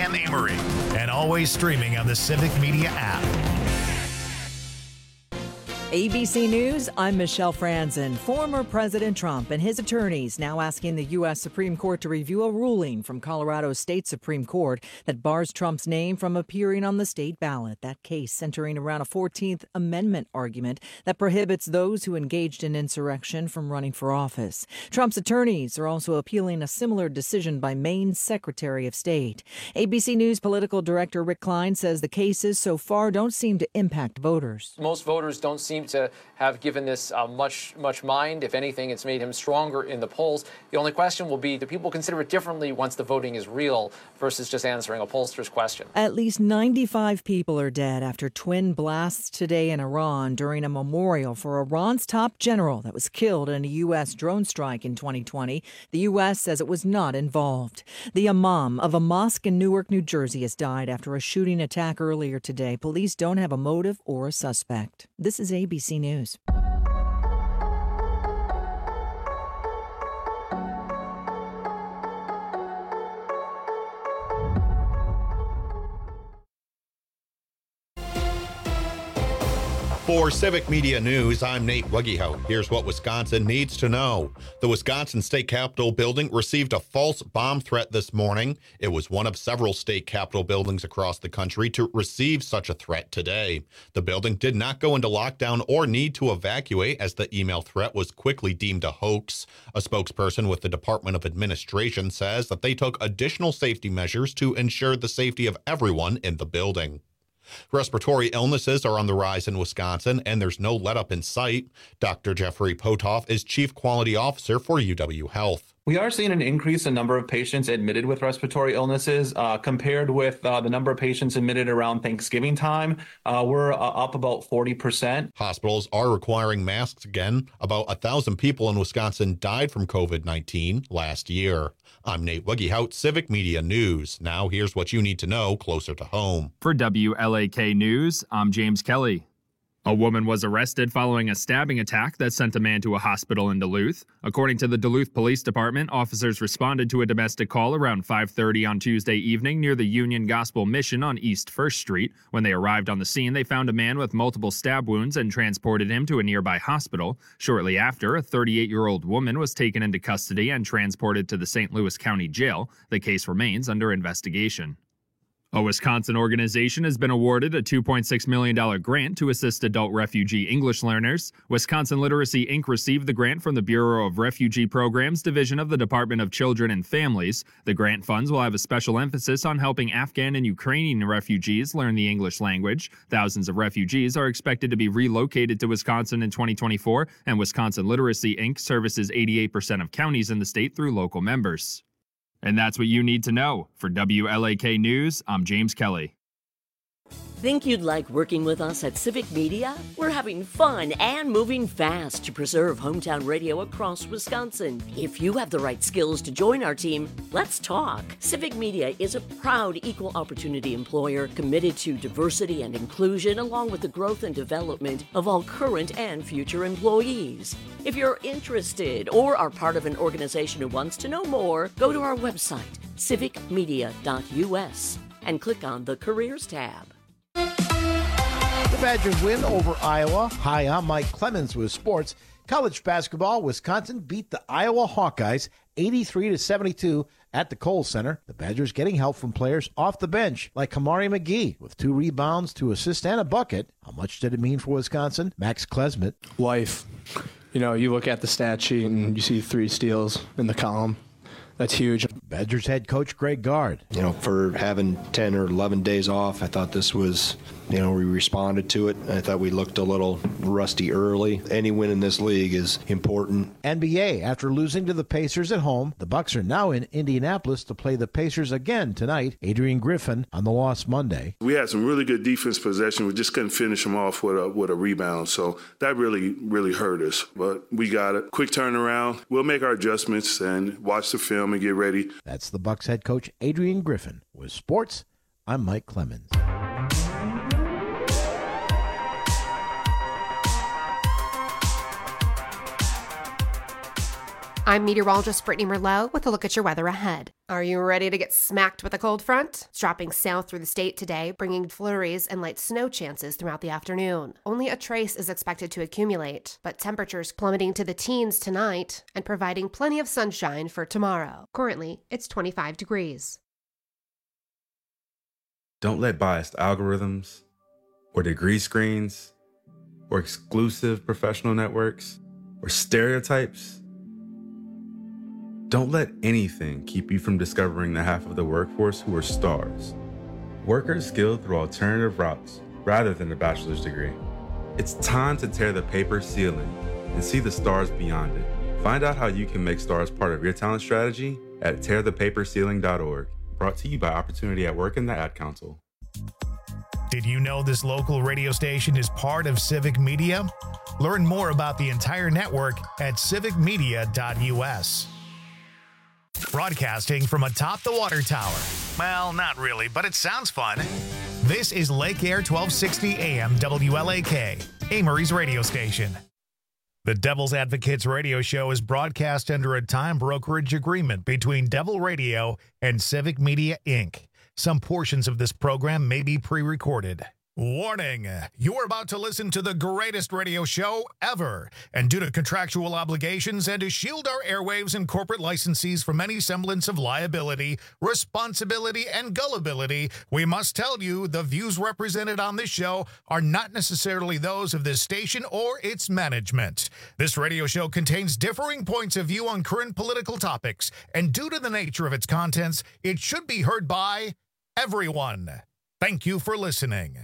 Sam Amory, and always streaming on the Civic Media app. ABC News, I'm Michelle Franzen. Former President Trump and his attorneys now asking the U.S. Supreme Court to review a ruling from Colorado State Supreme Court that bars Trump's name from appearing on the state ballot. That case centering around a 14th Amendment argument that prohibits those who engaged in insurrection from running for office. Trump's attorneys are also appealing a similar decision by Maine's Secretary of State. ABC News political director Rick Klein says the cases so far don't seem to impact voters. Most voters don't seem to have given this much mind. If anything, it's made him stronger in the polls. The only question will be, do people consider it differently once the voting is real versus just answering a pollster's question? At least 95 people are dead after twin blasts today in Iran during a memorial for Iran's top general that was killed in a U.S. drone strike in 2020. The U.S. says it was not involved. The imam of a mosque in Newark, New Jersey has died after a shooting attack earlier today. Police don't have a motive or a suspect. This is ABC News. For Civic Media News, I'm Nate Wuggehout. Here's what Wisconsin needs to know. The Wisconsin State Capitol building received a false bomb threat this morning. It was one of several state capitol buildings across the country to receive such a threat today. The building did not go into lockdown or need to evacuate, as the email threat was quickly deemed a hoax. A spokesperson with the Department of Administration says that they took additional safety measures to ensure the safety of everyone in the building. Respiratory illnesses are on the rise in Wisconsin, and there's no let-up in sight. Dr. Jeffrey Potoff is Chief Quality Officer for UW Health. We are seeing an increase in number of patients admitted with respiratory illnesses compared with the number of patients admitted around Thanksgiving time. We're up about 40%. Hospitals are requiring masks again. About 1,000 people in Wisconsin died from COVID-19 last year. I'm Nate Wuggehout, Civic Media News. Now here's what you need to know closer to home. For WLAK News, I'm James Kelly. A woman was arrested following a stabbing attack that sent a man to a hospital in Duluth. According to the Duluth Police Department, officers responded to a domestic call around 5:30 on Tuesday evening near the Union Gospel Mission on East 1st Street. When they arrived on the scene, they found a man with multiple stab wounds and transported him to a nearby hospital. Shortly after, a 38-year-old woman was taken into custody and transported to the St. Louis County Jail. The case remains under investigation. A Wisconsin organization has been awarded a $2.6 million grant to assist adult refugee English learners. Wisconsin Literacy Inc. received the grant from the Bureau of Refugee Programs Division of the Department of Children and Families. The grant funds will have a special emphasis on helping Afghan and Ukrainian refugees learn the English language. Thousands of refugees are expected to be relocated to Wisconsin in 2024, and Wisconsin Literacy Inc. services 88% of counties in the state through local members. And that's what you need to know. For WLAK News, I'm James Kelly. Think you'd like working with us at Civic Media? We're having fun and moving fast to preserve hometown radio across Wisconsin. If you have the right skills to join our team, let's talk. Civic Media is a proud equal opportunity employer committed to diversity and inclusion, along with the growth and development of all current and future employees. If you're interested or are part of an organization who wants to know more, go to our website, civicmedia.us, and click on the Careers tab. The Badgers win over Iowa. Hi, I'm Mike Clemens with sports. College basketball, Wisconsin beat the Iowa Hawkeyes 83-72 at the Kohl Center. The Badgers getting help from players off the bench like Kamari McGee with 2 rebounds, 2 assists, and a bucket. How much did it mean for Wisconsin? Max Klesmit. Life. You know, you look at the stat sheet and you see 3 steals in the column. That's huge. Badgers head coach Greg Gard. You know, for having 10 or 11 days off, I thought this was, we responded to it. I thought we looked a little rusty early. Any win in this league is important. NBA, after losing to the Pacers at home, the Bucks are now in Indianapolis to play the Pacers again tonight. Adrian Griffin on the loss Monday. We had some really good defense possession. We just couldn't finish them off with a rebound. So that really hurt us. But we got it. Quick turnaround. We'll make our adjustments and watch the film and get ready. That's the Bucks head coach Adrian Griffin. With sports, I'm Mike Clemens. I'm meteorologist Brittany Merlot with a look at your weather ahead. Are you ready to get smacked with a cold front? It's dropping south through the state today, bringing flurries and light snow chances throughout the afternoon. Only a trace is expected to accumulate, but temperatures plummeting to the teens tonight and providing plenty of sunshine for tomorrow. Currently, it's 25 degrees. Don't let biased algorithms or degree screens or exclusive professional networks or stereotypes. Don't let anything keep you from discovering the half of the workforce who are stars. Workers skilled through alternative routes rather than a bachelor's degree. It's time to tear the paper ceiling and see the stars beyond it. Find out how you can make stars part of your talent strategy at tearthepaperceiling.org. Brought to you by Opportunity at Work and the Ad Council. Did you know this local radio station is part of Civic Media? Learn more about the entire network at civicmedia.us. Broadcasting from atop the water tower. Well, not really, but it sounds fun. This is Lake Air 1260 AM WLAK, Amory's radio station. The Devil's Advocates radio show is broadcast under a time brokerage agreement between Devil Radio and Civic Media, Inc. Some portions of this program may be pre-recorded. Warning, you're about to listen to the greatest radio show ever. And due to contractual obligations and to shield our airwaves and corporate licensees from any semblance of liability, responsibility, and gullibility, we must tell you the views represented on this show are not necessarily those of this station or its management. This radio show contains differing points of view on current political topics, and due to the nature of its contents, it should be heard by everyone. Thank you for listening.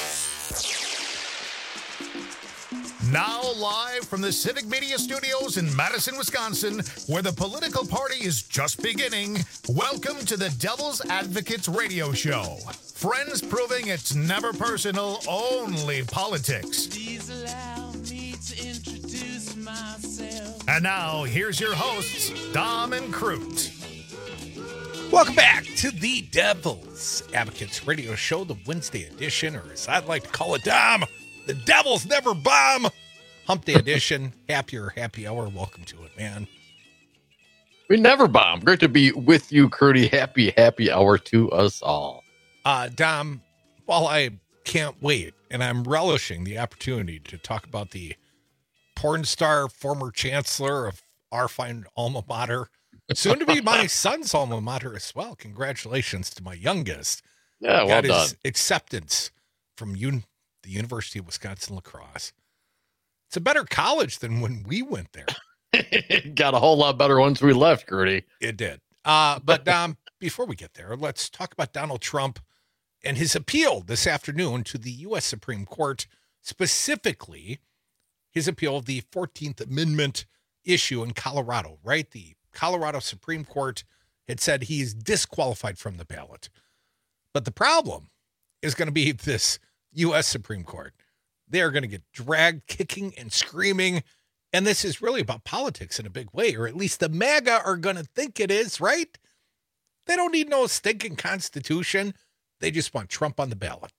Now live from the Civic Media Studios in Madison, Wisconsin, where the political party is just beginning, welcome to the Devil's Advocates radio show. Friends proving it's never personal, only politics. Please allow me to introduce myself. And now, here's your hosts, Dom and Crute. Welcome back to the Devil's Advocates radio show, the Wednesday edition, or as I'd like to call it, Dom, the Devils Never Bomb Hump Day edition. Happy hour. Welcome to it, man. We never bomb. Great to be with you, Curdy. Happy hour to us all. Dom, while I can't wait, and I'm relishing the opportunity to talk about the porn star, former chancellor of our fine alma mater, soon to be my son's alma mater as well. Congratulations to my youngest. Yeah, well done. His acceptance from the University of Wisconsin La Crosse. It's a better college than when we went there. It got a whole lot better once we left, Gertie. It did. But Dom, before we get there, let's talk about Donald Trump and his appeal this afternoon to the U.S. Supreme Court, specifically his appeal of the 14th Amendment issue in Colorado, right? The Colorado Supreme Court had said he is disqualified from the ballot. But the problem is going to be this U.S. Supreme Court. They are going to get dragged, kicking and screaming. And this is really about politics in a big way, or at least the MAGA are going to think it is, right? They don't need no stinking constitution. They just want Trump on the ballot.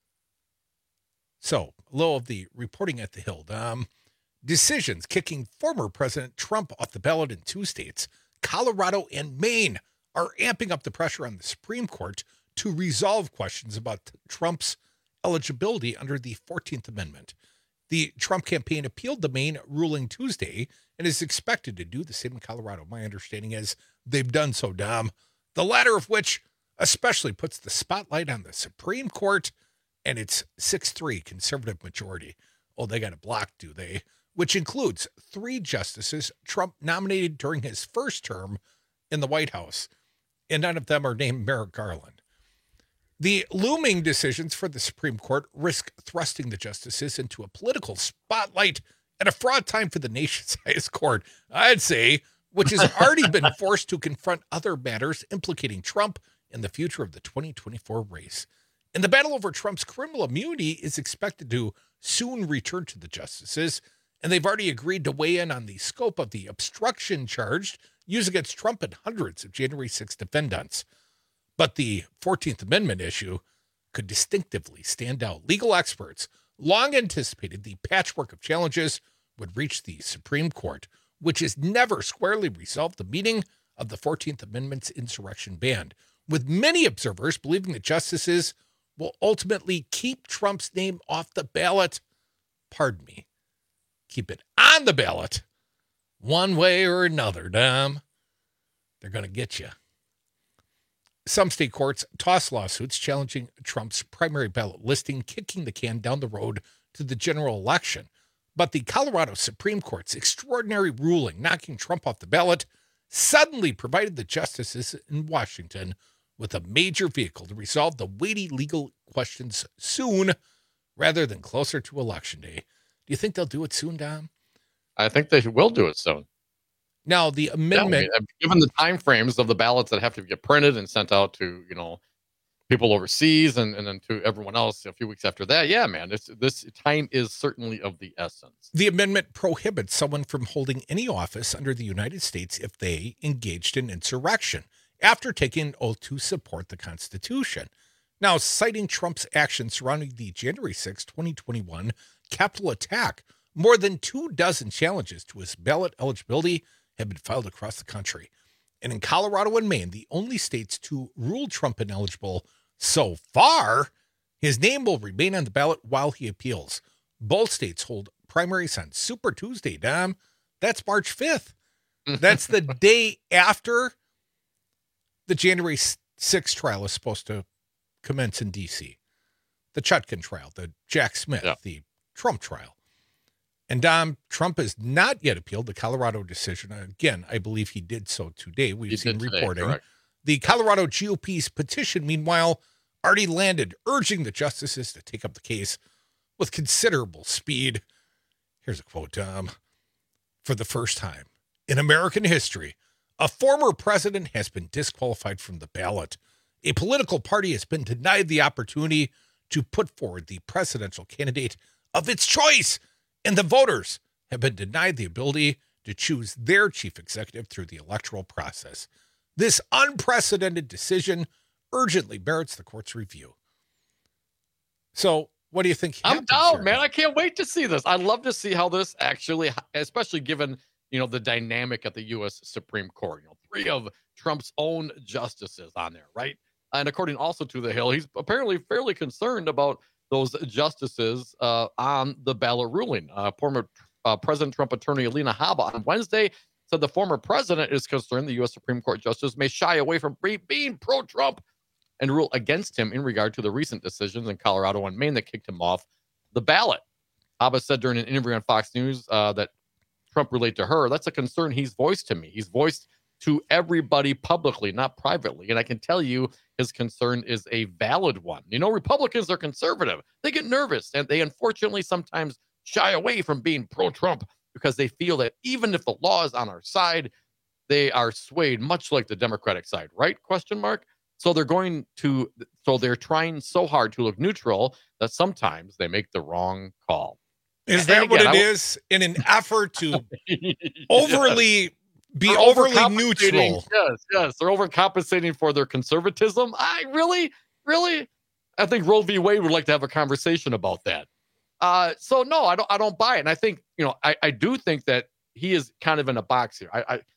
So, a little of the reporting at the Hill. Decisions kicking former President Trump off the ballot in 2 states, Colorado and Maine, are amping up the pressure on the Supreme Court to resolve questions about Trump's eligibility under the 14th Amendment. The Trump campaign appealed the Maine ruling Tuesday and is expected to do the same in Colorado. My understanding is they've done so, Dom. The latter of which especially puts the spotlight on the Supreme Court and its 6-3 conservative majority. Oh, they got it blocked, do they? Which includes 3 justices Trump nominated during his first term in the White House, and none of them are named Merrick Garland. The looming decisions for the Supreme Court risk thrusting the justices into a political spotlight at a fraught time for the nation's highest court, I'd say, which has already been forced to confront other matters implicating Trump and the future of the 2024 race. And the battle over Trump's criminal immunity is expected to soon return to the justices, and they've already agreed to weigh in on the scope of the obstruction charge used against Trump and hundreds of January 6 defendants. But the 14th Amendment issue could distinctively stand out. Legal experts long anticipated the patchwork of challenges would reach the Supreme Court, which has never squarely resolved the meaning of the 14th Amendment's insurrection ban, with many observers believing that justices will ultimately keep Trump's name off the ballot. Pardon me. Keep it on the ballot one way or another, Dom. They're going to get you. Some state courts tossed lawsuits challenging Trump's primary ballot listing, kicking the can down the road to the general election. But the Colorado Supreme Court's extraordinary ruling knocking Trump off the ballot suddenly provided the justices in Washington with a major vehicle to resolve the weighty legal questions soon rather than closer to Election Day. Do you think they'll do it soon, Dom? I think they will do it soon. Now, the amendment... Yeah, given the time frames of the ballots that have to get printed and sent out to, people overseas and then to everyone else a few weeks after that, yeah, man, this time is certainly of the essence. The amendment prohibits someone from holding any office under the United States if they engaged in insurrection after taking an oath to support the Constitution. Now, citing Trump's actions surrounding the January 6, 2021 Capitol attack, more than 24 challenges to his ballot eligibility have been filed across the country. And in Colorado and Maine, the only states to rule Trump ineligible so far, his name will remain on the ballot while he appeals. Both states hold primaries on Super Tuesday, Dom. That's March 5th. That's the day after the January 6th trial is supposed to commence in D.C. The Chutkan trial, the Jack Smith, the Trump trial. And Dom, Trump has not yet appealed the Colorado decision. Again, I believe he did so today. We've seen reporting. Correct. The Colorado GOP's petition, meanwhile, already landed, urging the justices to take up the case with considerable speed. Here's a quote, Dom. For the first time in American history, a former president has been disqualified from the ballot. A political party has been denied the opportunity to put forward the presidential candidate of its choice, and the voters have been denied the ability to choose their chief executive through the electoral process. This unprecedented decision urgently merits the court's review. So, what do you think? I'm down, man. I can't wait to see this. I'd love to see how this actually, especially given, the dynamic at the U.S. Supreme Court. 3 of Trump's own justices on there, right? And according also to The Hill, he's apparently fairly concerned about those justices on the ballot ruling. Former President Trump attorney Alina Habba on Wednesday said the former president is concerned the U.S. Supreme Court justice may shy away from being pro-Trump and rule against him in regard to the recent decisions in Colorado and Maine that kicked him off the ballot. Habba said during an interview on Fox News that Trump relayed to her, that's a concern he's voiced to me. He's voiced to everybody publicly, not privately. And I can tell you his concern is a valid one. Republicans are conservative. They get nervous, and they unfortunately sometimes shy away from being pro-Trump because they feel that even if the law is on our side, they are swayed, much like the Democratic side, right? ? So they're trying so hard to look neutral that sometimes they make the wrong call. Is that what it is? In an effort to overly neutral. Yes. They're overcompensating for their conservatism. I think Roe v. Wade would like to have a conversation about that. So no, I don't buy it. And I think, I do think that he is kind of in a box here.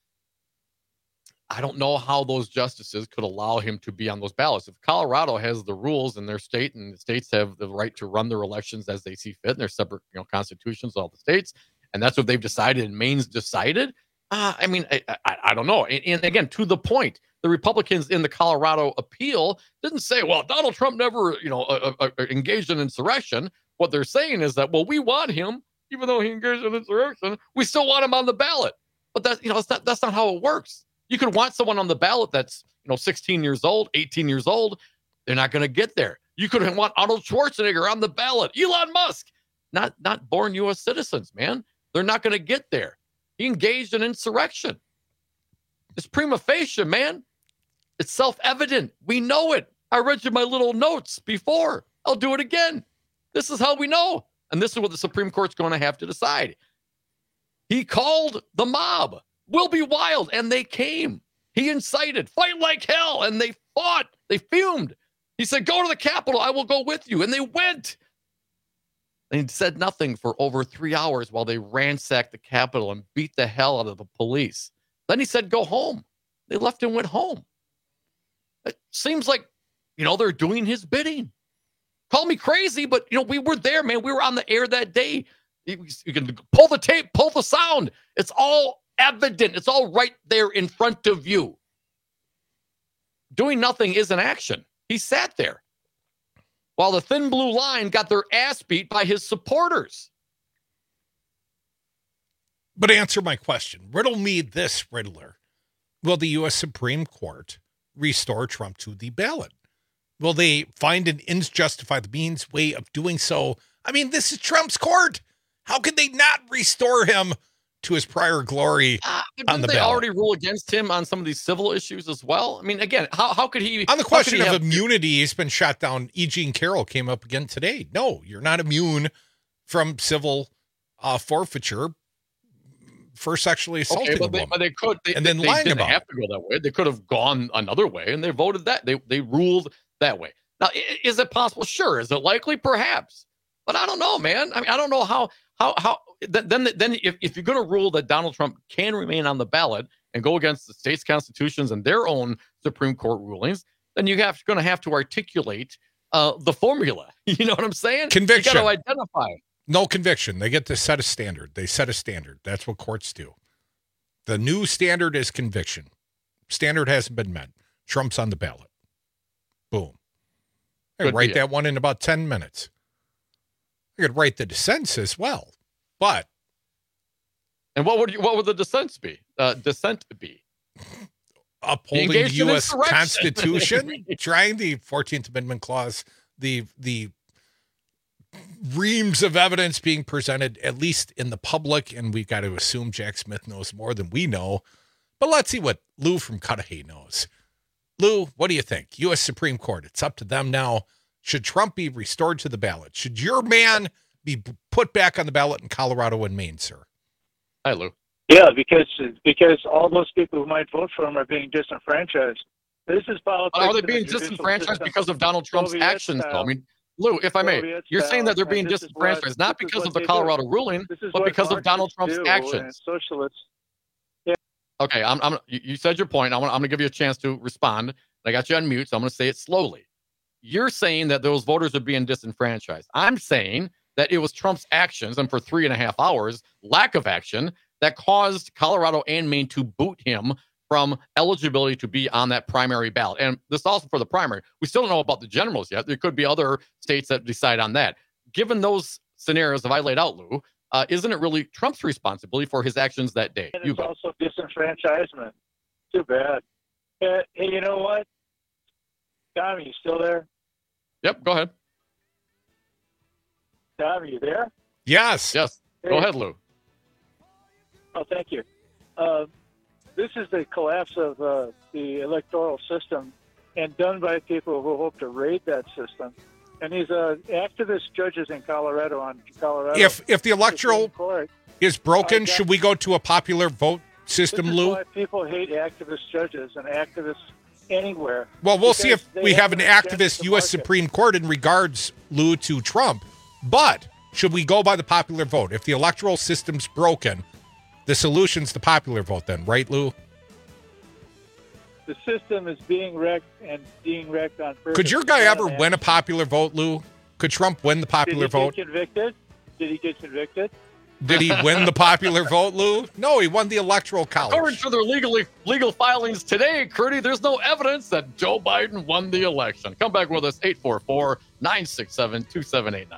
I don't know how those justices could allow him to be on those ballots. If Colorado has the rules in their state and the states have the right to run their elections as they see fit, and their separate constitutions, all the states, and that's what they've decided and Maine's decided. I don't know. And again, to the point, the Republicans in the Colorado appeal didn't say, well, Donald Trump never, engaged in insurrection. What they're saying is that, well, we want him, even though he engaged in insurrection, we still want him on the ballot. But that's not how it works. You could want someone on the ballot that's, 16 years old, 18 years old. They're not going to get there. You could want Arnold Schwarzenegger on the ballot, Elon Musk, not born U.S. citizens, man. They're not going to get there. He engaged in insurrection. It's prima facie, man. It's self-evident. We know it. I read you my little notes before. I'll do it again. This is how we know. And this is what the Supreme Court's going to have to decide. He called the mob. Will be wild. And they came. He incited. Fight like hell. And they fought. They fumed. He said, go to the Capitol. I will go with you. And they went. And he said nothing for over 3 hours while they ransacked the Capitol and beat the hell out of the police. Then he said, go home. They left and went home. It seems like, they're doing his bidding. Call me crazy, but, we were there, man. We were on the air that day. You can pull the tape, pull the sound. It's all evident. It's all right there in front of you. Doing nothing is an action. He sat there while the Thin Blue Line got their ass beat by his supporters. But answer my question. Riddle me this, Riddler. Will the U.S. Supreme Court restore Trump to the ballot? Will they find an ends justify the means way of doing so? I mean, this is Trump's court. How could they not restore him to his prior glory on the ballot? Didn't they already rule against him on some of these civil issues as well? I mean, again, how could he... On the question of immunity, he's been shot down. E. Jean Carroll came up again today. No, you're not immune from civil forfeiture for sexually assaulting a woman. But they could... and then lying didn't about have to go that way. They could have gone another way, and they voted that. They ruled that way. Now, is it possible? Sure. Is it likely? Perhaps. But I don't know, man. I mean, I don't know how then if you're going to rule that Donald Trump can remain on the ballot and go against the state's constitutions and their own Supreme Court rulings, then you're going to have to articulate the formula. You know what I'm saying? Conviction. You got to identify. No conviction. They get to set a standard. They set a standard. That's what courts do. The new standard is conviction. Standard hasn't been met. Trump's on the ballot. Boom. I could write that one in about 10 minutes. I could write the dissents as well, but. And what would the dissents be? Dissent be upholding the U.S. Constitution, trying the 14th Amendment clause, the reams of evidence being presented, at least in the public, and we've got to assume Jack Smith knows more than we know. But let's see what Lou from Cudahy knows. Lou, what do you think? U.S. Supreme Court, it's up to them now. Should Trump be restored to the ballot? Should your man be put back on the ballot in Colorado and Maine, sir? Hi, Lou. Yeah, because all those people who might vote for him are being disenfranchised. This is politics. Are they being disenfranchised because of Donald Trump's actions, though? I mean, Lou, if I may, you're saying that they're being disenfranchised not because of the Colorado ruling, but because of Donald Trump's actions. Socialists. Okay, you said your point. I'm going to give you a chance to respond. I got you on mute, so I'm going to say it slowly. You're saying that those voters are being disenfranchised. I'm saying that it was Trump's actions, and for 3.5 hours, lack of action, that caused Colorado and Maine to boot him from eligibility to be on that primary ballot. And this is also for the primary. We still don't know about the generals yet. There could be other states that decide on that. Given those scenarios that I laid out, Lou, isn't it really Trump's responsibility for his actions that day? And it's also disenfranchisement. Too bad. Hey, you know what? Tom, are you still there? Yep, go ahead. Tom, are you there? Yes. Yes. Hey. Go ahead, Lou. Oh, thank you. This is the collapse of the electoral system and done by people who hope to raid that system. And these activist judges in Colorado If the electoral is broken, should we go to a popular vote system, Lou? Why people hate activist judges and activists anywhere. Well, we'll see if we have an activist U.S. Supreme Court in regards, Lou, to Trump. But should we go by the popular vote? If the electoral system's broken, the solution's the popular vote then, right, Lou? The system is being wrecked on purpose. Could your guy ever win a popular vote, Lou? Could Trump win the popular vote? Did he get convicted? Did he win the popular vote, Lou? No, he won the Electoral College. According to their legal filings today, Curdy, there's no evidence that Joe Biden won the election. Come back with us, 844-967-2789.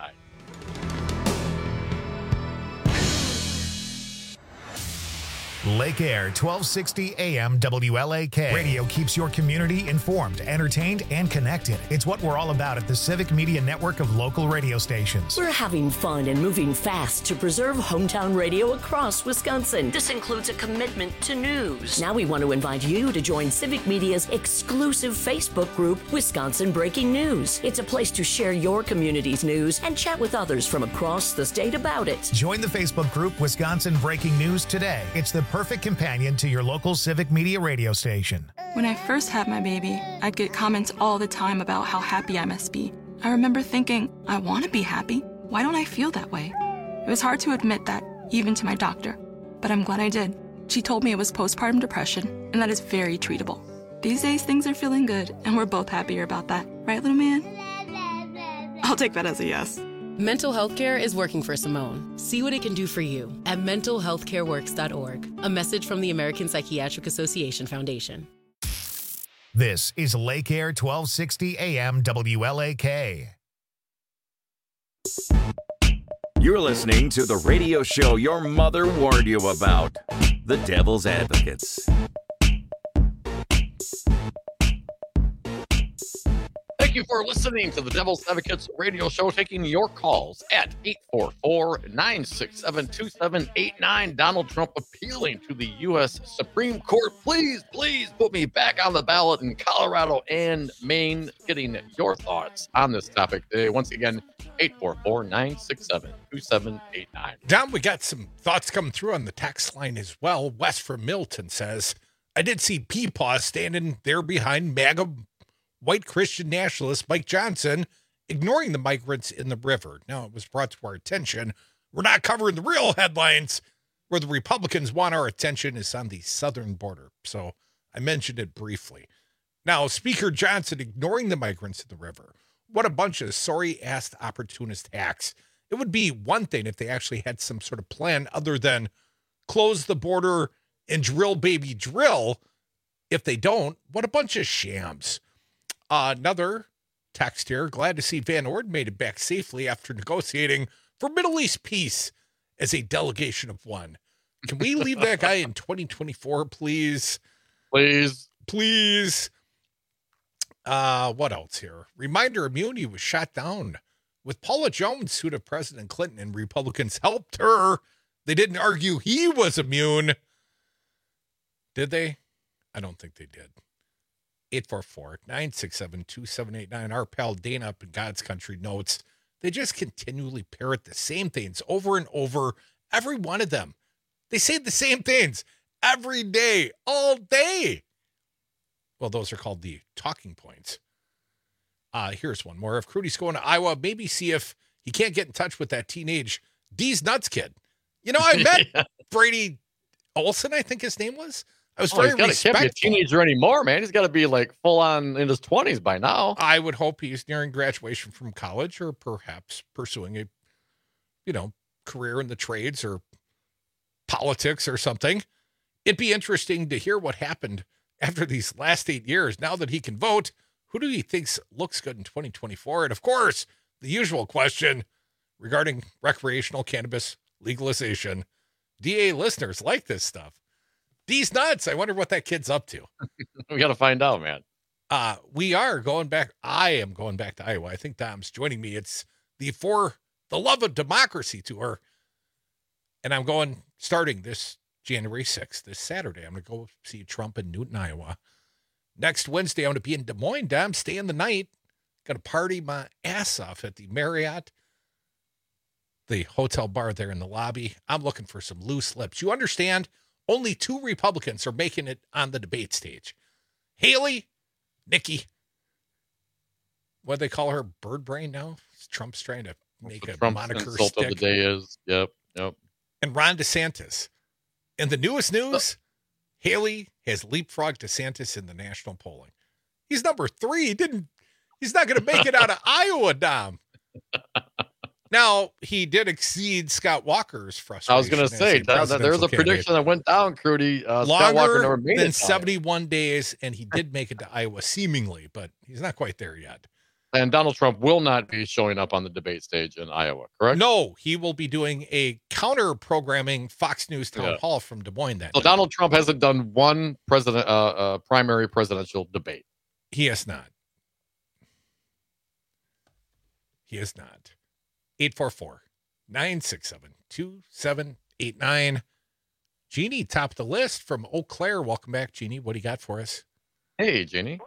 Lake Air 1260 AM WLAK. Radio keeps your community informed, entertained, and connected. It's what we're all about at the Civic Media Network of local radio stations. We're having fun and moving fast to preserve hometown radio across Wisconsin. This includes a commitment to news. Now we want to invite you to join Civic Media's exclusive Facebook group, Wisconsin Breaking News. It's a place to share your community's news and chat with others from across the state about it. Join the Facebook group Wisconsin Breaking News today. It's the perfect companion to your local Civic Media radio station. When I first had my baby, I'd get comments all the time about how happy I must be. I remember thinking, I want to be happy, Why don't I feel that way? It was hard to admit that, even to my doctor, but I'm glad I did. She told me it was postpartum depression, and that is very treatable. These days, things are feeling good, and we're both happier about that. Right, little man? I'll take that as a yes. Mental health care is working for Simone. See what it can do for you at mentalhealthcareworks.org. A message from the American Psychiatric Association Foundation. This is Lake Air 1260 AM WLAK. You're listening to the radio show your mother warned you about, The Devil's Advocates. Thank you for listening to the Devil's Advocates radio show, taking your calls at 844-967-2789. Donald Trump appealing to the U.S. Supreme Court. Please, please put me back on the ballot in Colorado and Maine. Getting your thoughts on this topic today. Once again, 844-967-2789. Don, we got some thoughts coming through on the text line as well. Wes from Milton says, I did see Peepaw standing there behind MAGA white Christian nationalist Mike Johnson ignoring the migrants in the river. Now, it was brought to our attention. We're not covering the real headlines. Where the Republicans want our attention is on the southern border. So I mentioned it briefly. Now, Speaker Johnson ignoring the migrants in the river. What a bunch of sorry-assed opportunist hacks. It would be one thing if they actually had some sort of plan other than close the border and drill, baby, drill. If they don't, what a bunch of shams. Another text here. Glad to see Van Orden made it back safely after negotiating for Middle East peace as a delegation of one. Can we leave that guy in 2024, please? Please. Please. What else here? Reminder, immunity was shot down with Paula Jones sued of President Clinton, and Republicans helped her. They didn't argue he was immune. Did they? I don't think they did. 844-967-2789. Our pal Dana up in God's Country notes, they just continually parrot the same things over and over. Every one of them. They say the same things every day, all day. Well, those are called the talking points. Here's one more. If Crudy's going to Iowa, maybe see if he can't get in touch with that teenage D's Nuts kid. You know, I met Brady Olson, I think his name was. I was very respectful. He can't be a teenager anymore, man. He's got to be like full on in his 20s by now. I would hope he's nearing graduation from college or perhaps pursuing a, career in the trades or politics or something. It'd be interesting to hear what happened after these last 8 years. Now that he can vote, who do he think looks good in 2024? And of course, the usual question regarding recreational cannabis legalization. DA listeners like this stuff. These nuts. I wonder what that kid's up to. We got to find out, man. We are going back. I am going back to Iowa. I think Dom's joining me. It's the For the Love of Democracy tour. And I'm starting this January 6th, this Saturday. I'm going to go see Trump in Newton, Iowa. Next Wednesday, I'm going to be in Des Moines. Dom, staying the night. Going to party my ass off at the Marriott, the hotel bar there in the lobby. I'm looking for some loose lips. You understand? Only 2 Republicans are making it on the debate stage. Haley, Nikki. What do they call her? Bird brain now? Trump's trying to make a moniker insult stick. Of the day is. Yep. And Ron DeSantis. And the newest news, Haley has leapfrogged DeSantis in the national polling. He's number 3. He's not going to make it out of Iowa, Dom. Now, he did exceed Scott Walker's frustration. I was going to say, there's a prediction that went down, Crudy. Scott Walker never made than it 71 days, and he did make it to Iowa, seemingly, but he's not quite there yet. And Donald Trump will not be showing up on the debate stage in Iowa, correct? No, he will be doing a counter-programming Fox News town hall from Des Moines that So day. Donald Trump hasn't done one primary presidential debate. He has not. He has not. 844-967-2789. Jeannie topped the list from Eau Claire. Welcome back, Jeannie. What do you got for us? Hey, Jeannie.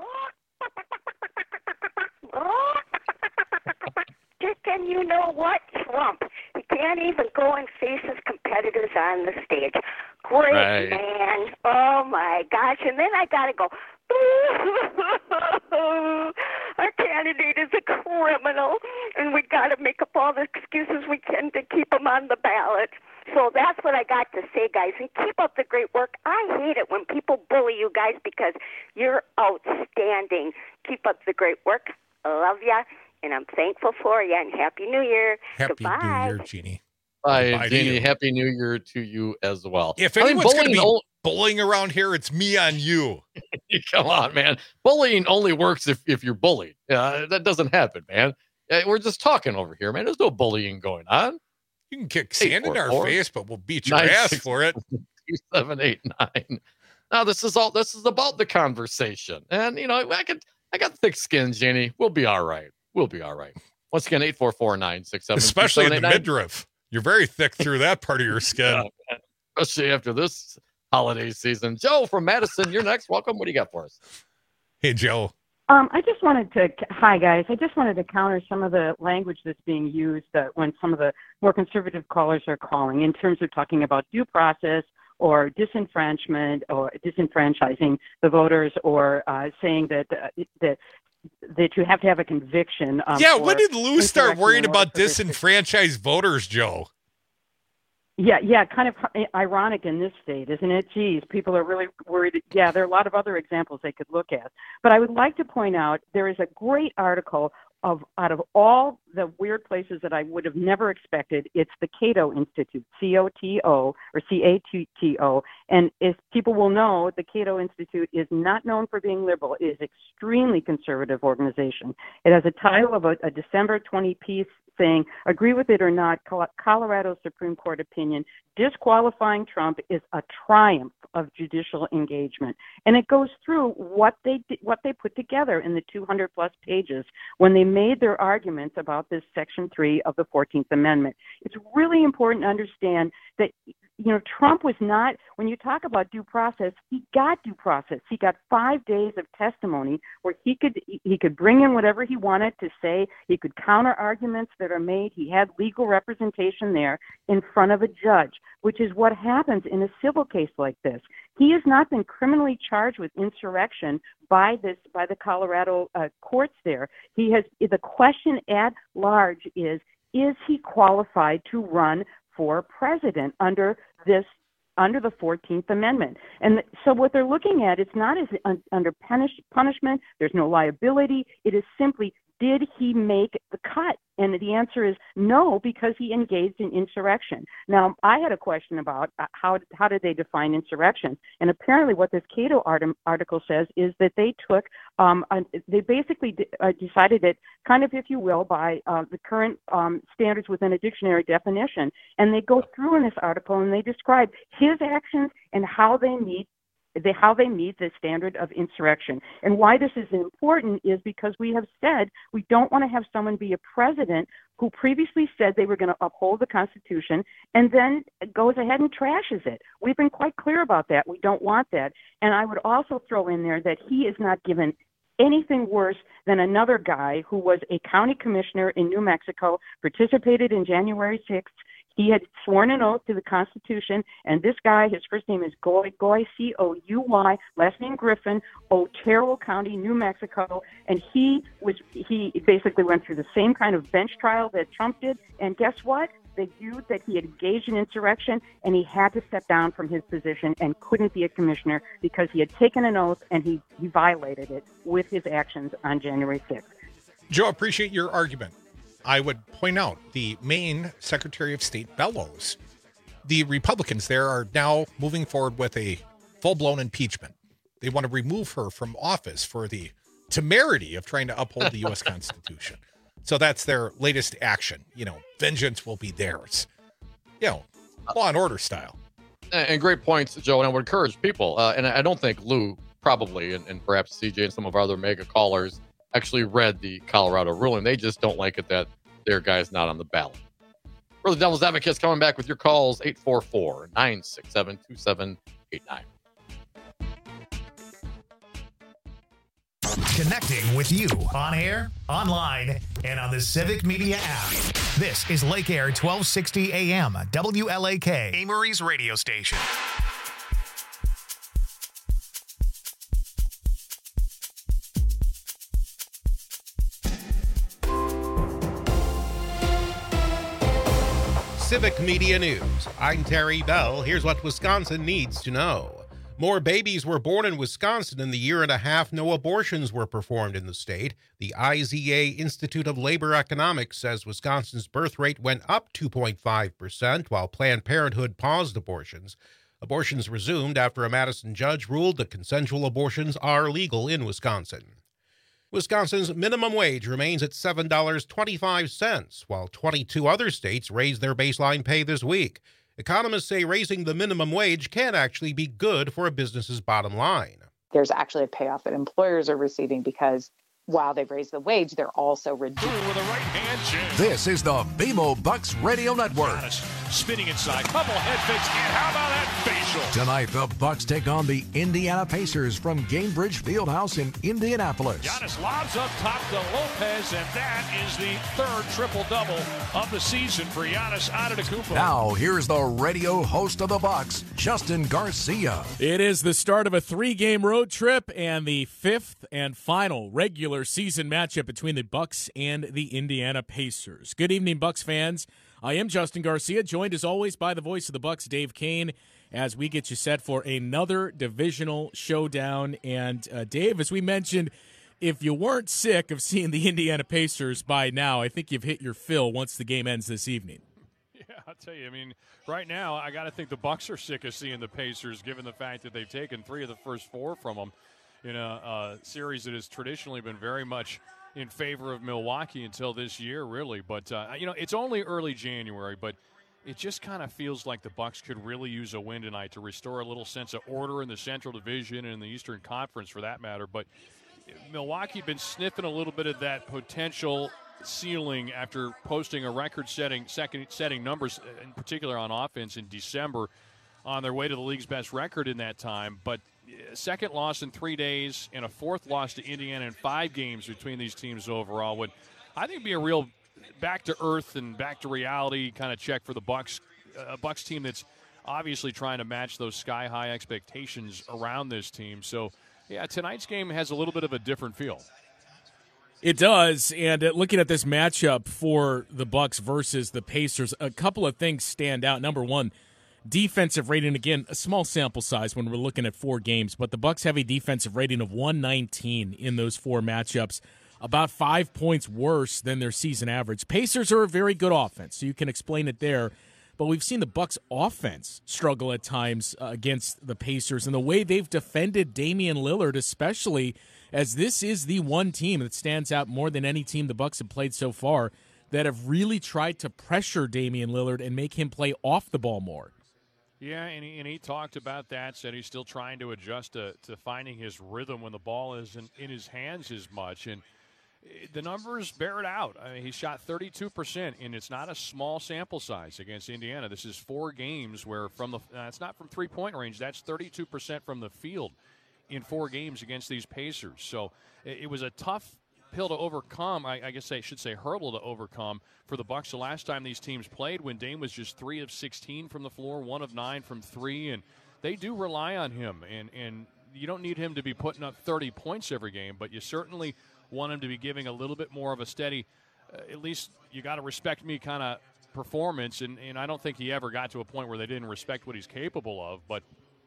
And you know what? Trump. He can't even go and face his competitors on the stage. Great, right. Man. Oh, my gosh. And then I got to go, our candidate is a criminal. and we got to make up all the excuses we can to keep them on the ballot. So that's what I got to say, guys, and keep up the great work. I hate it when people bully you guys because you're outstanding. Keep up the great work. I love ya, and I'm thankful for you, and Happy New Year. Happy Goodbye. New Year, Jeannie. Bye, Jeannie. Happy New Year to you as well. If anyone's going to be bullying around here, it's me on you. Come on, man. Bullying only works if you're bullied. That doesn't happen, man. We're just talking over here, man. There's no bullying going on. You can kick sand in our face, but we'll beat your ass for it. 2789. Now this is about the conversation, and I got thick skin, Jeannie. We'll be all right. Once again, 844-967. Especially in the midriff. You're very thick through that part of your skin. Yeah, especially after this holiday season. Joe from Madison, you're next. Welcome. What do you got for us? Hey, Joe. Hi guys. I just wanted to counter some of the language that's being used when some of the more conservative callers are calling in terms of talking about due process or disenfranchisement or disenfranchising the voters, or saying that you have to have a conviction. When did Lou start worrying about disenfranchised voters, Joe? Yeah, kind of ironic in this state, isn't it? Geez, people are really worried. Yeah, there are a lot of other examples they could look at. But I would like to point out there is a great article out of all the weird places that I would have never expected. It's the Cato Institute, COTO or CATO. And as people will know, the Cato Institute is not known for being liberal. It is an extremely conservative organization. It has a title of a December 20 piece saying, agree with it or not, Colorado Supreme Court opinion disqualifying Trump is a triumph of judicial engagement. And it goes through what they put together in the 200 plus pages when they made their arguments about this Section 3 of the 14th Amendment. It's really important to understand that Trump was not, when you talk about due process, he got due process. He got 5 days of testimony where he could bring in whatever he wanted to say. He could counter arguments that are made. He had legal representation there in front of a judge, which is what happens in a civil case like this. He has not been criminally charged with insurrection by the Colorado courts there. The question at large is he qualified to run for president under the 14th Amendment? And so what they're looking at, it's not as under punishment. There's no liability. It is simply, did he make the cut? And the answer is no, because he engaged in insurrection. Now, I had a question about how did they define insurrection? And apparently what this Cato article says is that they took, they basically decided it kind of, if you will, by the current standards within a dictionary definition. And they go through in this article and they describe his actions and how they meet the standard of insurrection. And why this is important is because we have said we don't want to have someone be a president who previously said they were going to uphold the Constitution and then goes ahead and trashes it. We've been quite clear about that. We don't want that. And I would also throw in there that he is not given anything worse than another guy who was a county commissioner in New Mexico, participated in January 6th. He had sworn an oath to the Constitution, and this guy, his first name is Gouy, Couy, last name Griffin, Otero County, New Mexico, and he basically went through the same kind of bench trial that Trump did, and guess what? They viewed that he had engaged in insurrection, and he had to step down from his position and couldn't be a commissioner because he had taken an oath and he violated it with his actions on January 6th. Joe, appreciate your argument. I would point out the Maine Secretary of State Bellows. The Republicans there are now moving forward with a full-blown impeachment. They want to remove her from office for the temerity of trying to uphold the U.S. Constitution. So that's their latest action. Vengeance will be theirs. Law and order style. And great points, Joe. And I would encourage people, and I don't think Lou probably, and perhaps CJ and some of our other mega callers actually read the Colorado ruling. They just don't like it that their guy's not on the ballot. For the Devil's Advocates, coming back with your calls, 844-967-2789. Connecting with you on air, online, and on the Civic Media app. This is Lake Air 1260 AM, WLAK, Amory's radio station. Civic Media News. I'm Terry Bell. Here's what Wisconsin needs to know. More babies were born in Wisconsin in the year and a half no abortions were performed in the state. The IZA Institute of Labor Economics says Wisconsin's birth rate went up 2.5%, while Planned Parenthood paused abortions. Abortions resumed after a Madison judge ruled that consensual abortions are legal in Wisconsin. Wisconsin's minimum wage remains at $7.25, while 22 other states raised their baseline pay this week. Economists say raising the minimum wage can actually be good for a business's bottom line. There's actually a payoff that employers are receiving because while they've raised the wage, they're also reducing. With a right hand. This is the BMO Bucks Radio Network. Spinning inside, couple head fakes, and how about that facial? Tonight, the Bucks take on the Indiana Pacers from Gainbridge Fieldhouse in Indianapolis. Giannis lobs up top to Lopez, and that is the third triple-double of the season for Giannis Antetokounmpo. Now, here's the radio host of the Bucks, Justin Garcia. It is the start of a 3-game road trip and the 5th and final regular season matchup between the Bucks and the Indiana Pacers. Good evening, Bucks fans. I am Justin Garcia, joined as always by the voice of the Bucks, Dave Kane, as we get you set for another divisional showdown. And Dave, as we mentioned, if you weren't sick of seeing the Indiana Pacers by now, I think you've hit your fill once the game ends this evening. Yeah, I'll tell you, I mean, right now I got to think the Bucks are sick of seeing the Pacers, given the fact that they've taken 3 of the first 4 from them in a series that has traditionally been very much in favor of Milwaukee until this year, really. But, it's only early January, but it just kind of feels like the Bucks could really use a win tonight to restore a little sense of order in the Central Division and in the Eastern Conference, for that matter. But Milwaukee been sniffing a little bit of that potential ceiling after posting a record-setting numbers, in particular on offense, in December, on their way to the league's best record in that time. But second loss in 3 days and a 4th loss to Indiana in 5 games between these teams overall would, I think, be a real back to earth and back to reality kind of check for the Bucks, a Bucks team that's obviously trying to match those sky high expectations around this team. So, yeah, tonight's game has a little bit of a different feel. It does, and looking at this matchup for the Bucks versus the Pacers, a couple of things stand out. Number one, defensive rating, again, a small sample size when we're looking at 4 games, but the Bucks have a defensive rating of 119 in those 4 matchups, about 5 points worse than their season average. Pacers are a very good offense, so you can explain it there, but we've seen the Bucks offense struggle at times against the Pacers, and the way they've defended Damian Lillard, especially as this is the one team that stands out more than any team the Bucks have played so far that have really tried to pressure Damian Lillard and make him play off the ball more. Yeah, and he talked about that, said he's still trying to adjust to finding his rhythm when the ball isn't in his hands as much. And the numbers bear it out. I mean, he shot 32%, and it's not a small sample size against Indiana. This is 4 games where it's not from three-point range. That's 32% from the field in 4 games against these Pacers. So it was a tough pill to overcome, I guess I should say hurdle to overcome for the Bucks. The last time these teams played, when Dame was just 3 of 16 from the floor, 1 of 9 from 3, and they do rely on him. And you don't need him to be putting up 30 points every game, but you certainly want him to be giving a little bit more of a steady, at least you got to respect me kind of performance. And I don't think he ever got to a point where they didn't respect what he's capable of, but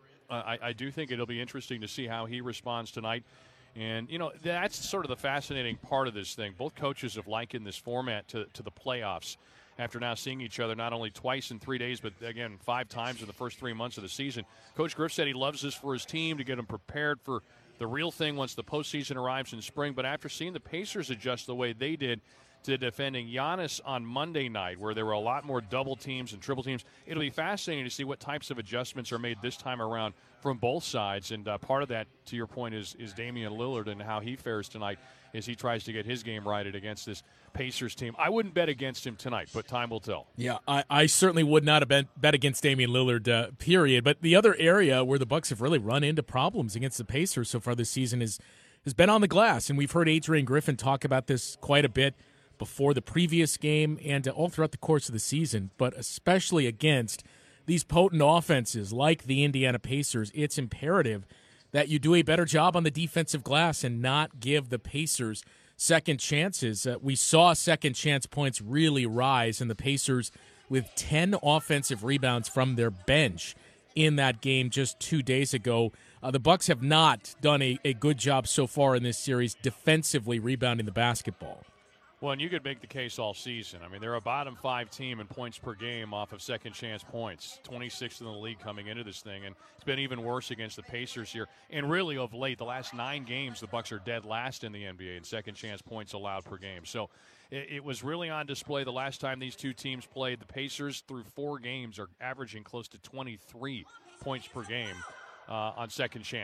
I do think it'll be interesting to see how he responds tonight. And, that's sort of the fascinating part of this thing. Both coaches have likened this format to the playoffs after now seeing each other not only twice in 3 days, but, again, 5 times in the first 3 months of the season. Coach Griff said he loves this for his team to get them prepared for the real thing once the postseason arrives in spring. But after seeing the Pacers adjust the way they did to defending Giannis on Monday night, where there were a lot more double teams and triple teams, it'll be fascinating to see what types of adjustments are made this time around from both sides. And part of that, to your point, is Damian Lillard and how he fares tonight as he tries to get his game righted against this Pacers team. I wouldn't bet against him tonight, but time will tell. Yeah, I certainly would not have bet against Damian Lillard, period. But the other area where the Bucks have really run into problems against the Pacers so far this season has been on the glass. And we've heard Adrian Griffin talk about this quite a bit before the previous game and all throughout the course of the season, but especially against these potent offenses like the Indiana Pacers, it's imperative that you do a better job on the defensive glass and not give the Pacers second chances. We saw second chance points really rise, and the Pacers with 10 offensive rebounds from their bench in that game just 2 days ago. The Bucks have not done a good job so far in this series defensively rebounding the basketball. Well, and you could make the case all season. I mean, they're a bottom 5 team in points per game off of second chance points, 26th in the league coming into this thing, and it's been even worse against the Pacers here. And really, of late, the last 9 games, the Bucks are dead last in the NBA in second chance points allowed per game. So it was really on display the last time these two teams played. The Pacers, through 4 games, are averaging close to 23 points per game on second chance.